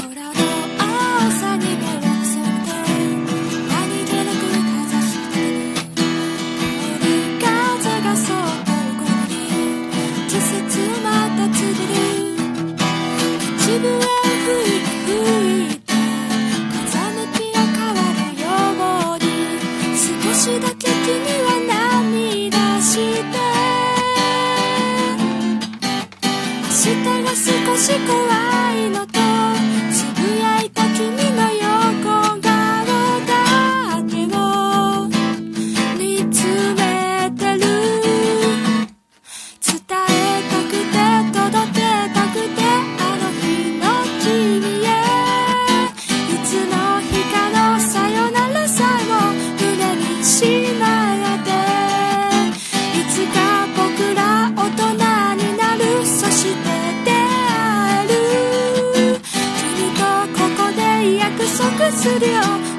空の青さに目を細めて何気なくかざした手に風がそっと横に季節また告げる口笛吹いて風向きが変わるように少しだけ君は涙して明日が少し怖いのとつぶやいた君の横顔だけを見つめてる伝えたくて届けたくてあの日の君へいつの日かのさよならさえも胸にしまえていつか僕ら大人になるそして出会える君とここで約束するよ